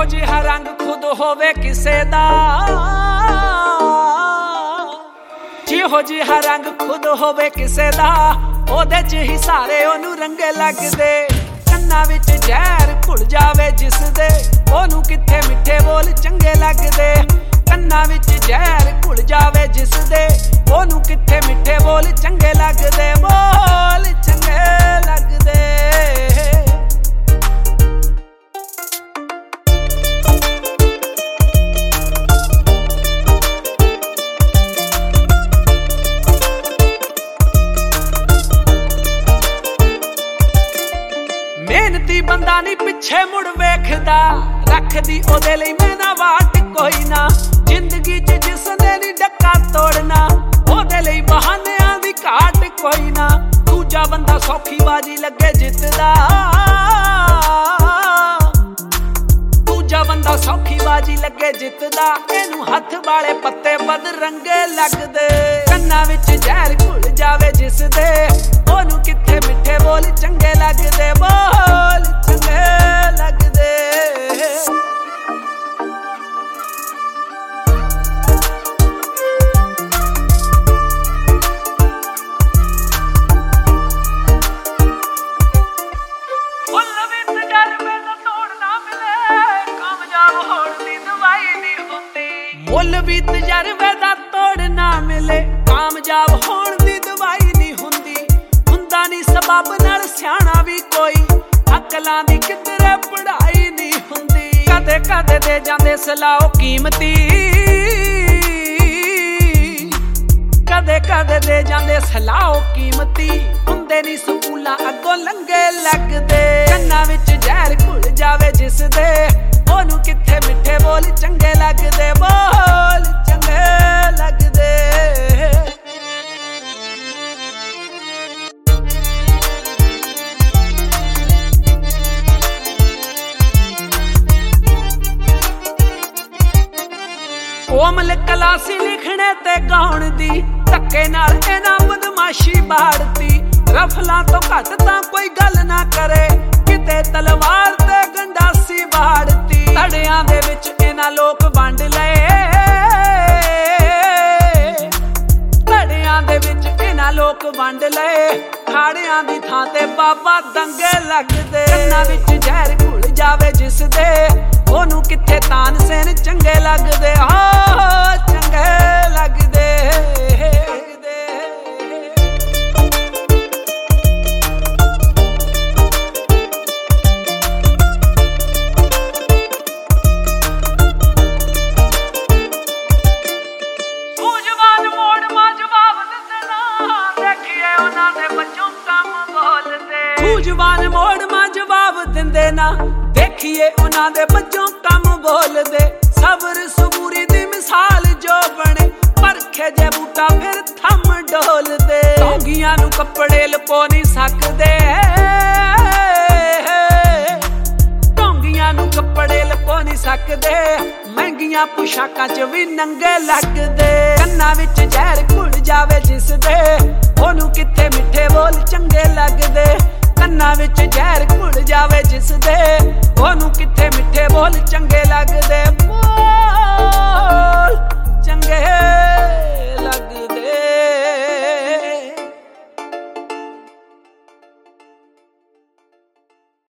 ਜਿਹੋ ਜਿਹਾ ਰੰਗ ਖੁਦ ਹੋਵੇ ਕਿਸੇ ਦਾ, ਜਿਹੋ ਜਿਹਾ ਰੰਗ ਖੁਦ ਹੋਵੇ ਕਿਸੇ ਦਾ, ਉਹਦੇ ਚ ਹੀ ਸਾਰੇ ਉਹਨੂੰ ਰੰਗੇ ਲੱਗਦੇ। ਕੰਨਾਂ ਵਿੱਚ ਜ਼ਹਿਰ ਘੁਲ ਜਾਵੇ ਜਿਸ ਦੇ, ਉਹਨੂੰ ਕਿੱਥੇ ਮਿੱਠੇ ਬੋਲ ਚੰਗੇ ਲੱਗਦੇ। ਕੰਨਾਂ ਵਿੱਚ ਜ਼ਹਿਰ ਘੁਲ ਜਾਵੇ ਜਿਸ ਦੇ, ਉਹਨੂੰ ਕਿੱਥੇ ਮਿੱਠੇ ਬੋਲ ਚੰਗੇ ਲੱਗਦੇ, ਬੋਲ ਚੰਗੇ ਲੱਗਦੇ। ਮਿਹਨਤੀ ਬੰਦਾ ਨੀ ਪਿੱਛੇ ਮੁੜ ਵੇਖਦਾ, ਰੱਖਦੀ ਉਹਦੇ ਲਈ ਮਿਹਨਤ ਵਾਟ ਕੋਈ ਨਾ। ਜ਼ਿੰਦਗੀ ਚ ਜਿਸਨੇ ਨੀ ਡੱਕਾ ਤੋੜਨਾ, ਉਹਦੇ ਲਈ ਬਹਾਨਿਆਂ ਦੀ ਘਾਟ ਕੋਈ ਨਾ। ਦੂਜਾ ਬੰਦਾ ਸੌਖੀ ਬਾਜੀ ਲੱਗੇ ਜਿੱਤਦਾ, ਦੂਜਾ ਬੰਦਾ ਸੌਖੀ ਬਾਜੀ ਲੱਗੇ ਜਿੱਤਦਾ। ਇਹਨੂੰ ਹੱਥ ਵਾਲੇ ਪੱਤੇ ਬਦਰੰਗੇ ਲੱਗਦੇ। ਕੰਨਾਂ ਵਿੱਚ ਜ਼ਹਿਰ ਘੁਲ ਜਾਵੇ ਜਿਸ ਦੇ, ਉਹਨੂੰ ਕਿੱਥੇ ਮਿੱਠੇ ਬੋਲ ਚੰਗੇ ਲੱਗਦੇ, ਬੋਲ ਚੰਗੇ ਲੱਗਦੇ। ਮੁੱਲ ਵੀ ਤਜਰਬੇ ਦਾ ਤੋੜ ਨਾ ਮਿਲੇ, ਕਾਮਯਾਬ ਹੋਣ ਦੀ ਦਵਾਈ ਨਹੀਂ ਹੁੰਦੀ। ਹੁੰਦਾ ਨੀ ਸਬੱਬ ਨਾਲ ਸਿਆਣਾ ਵੀ ਕੋਈ, ਅਕਲਾਂ ਦੀ ਕਿਧਰੇ ਪੜ੍ਹਾਈ ਨਹੀਂ ਹੁੰਦੀ। ਕਦੇ ਕਦੇ ਦੇ ਜਾਂਦੇ ਸਲਾਹ ਕੀਮਤੀ, ਕਦੇ ਕਦੇ ਦੇ ਜਾਂਦੇ ਸਲਾਹ ਕੀਮਤੀ। ਹੁੰਦੇ ਨੀ ਸਕੂਲਾਂ ਅੱਗੋਂ ਲੰਗੇ ਲੱਗਦੇ। ਕੰਨਾਂ ਵਿੱਚ ਜ਼ਹਿਰ ਘੁਲ ਜਾਵੇ ਜਿਸ ਦੇ, ਉਹਨੂੰ ਕਿੱਥੇ ਮਿੱਠੇ ਬੋਲ ਚੰਗੇ ਲੱਗਦੇ, ਬੋਲ ਚੰਗੇ ਲੱਗਦੇ। ਕੋਮਲ ਕਲਾ ਸੀ ਲਿਖਣੇ ਤੇ ਗਾਉਣ ਦੀ, ਧੱਕੇ ਨਾਲ ਇਹਨਾਂ ਬਦਮਾਸ਼ੀ ਬਾੜਤੀ। ਰਫਲਾਂ ਤੋਂ ਘੱਟ ਤਾਂ ਕੋਈ ਗੱਲ ਨਾ ਕਰੇ, ਕਿਤੇ ਤਲਵਾਰ ਤੇ ਗੰਡਾਸੀ ਬਾੜਤੀ। ਧੜਿਆਂ ਦੇ ਵਿੱਚ ਇਹਨਾਂ ਲੋਕ ਵੰਡ ਲਏ, ਧੜਿਆਂ ਦੇ ਵਿੱਚ ਇਹਨਾਂ ਲੋਕ ਵੰਡ ਲਏ। ਖਾੜਿਆਂ ਦੀ ਥਾਂ ਤੇ ਬਾਬਾ ਦੰਗੇ ਲੱਗਦੇ। ਕੰਨਾਂ ਵਿੱਚ ਜ਼ਹਿਰ ਘੁਲ ਜਾਵੇ ਜਿਸ ਦੇ, ਉਹਨੂੰ ਕਿੱਥੇ ਤਾਨਸੇਨ ਚੰਗੇ ਲੱਗਦੇ, ਹਾਂ ਚੰਗੇ ਲੱਗਦੇ। ਸੂਝਵਾਨ ਮੋੜ ਮਾਂ ਜਵਾਬ ਦਿੰਦੇ ਨਾ, ਦੇਖੀਏ ਉਹਨਾਂ ਦੇ ਬੱਚੋਂ ਕੰਮ ਬੋਲਦੇ। ਸਬਰ ਸਬੂਰੀ ਦੀ ਮਿਸਾਲ ਜੋ ਬਣੇ, ਪਰਖੇ ਜੇ ਬੂਟਾ ਫਿਰ ਥੰਮ ਡੋਲਦੇ। ਟੌਂਗੀਆਂ ਨੂੰ ਕੱਪੜੇ ਲੁਕੋ ਨਹੀਂ ਸਕਦੇ, ਟੌਂਗੀਆਂ ਨੂੰ ਕੱਪੜੇ ਲੁਕੋ ਨਹੀਂ ਸਕਦੇ। ਮਹਿੰਗੀਆਂ ਪੁਸ਼ਾਕਾਂ ਚ ਵੀ ਨੰਗੇ ਲੱਗਦੇ। ਕੰਨਾਂ ਵਿੱਚ ਜ਼ਹਿਰ ਘੁਲ ਜਾਵੇ ਜਿਸ ਦੇ,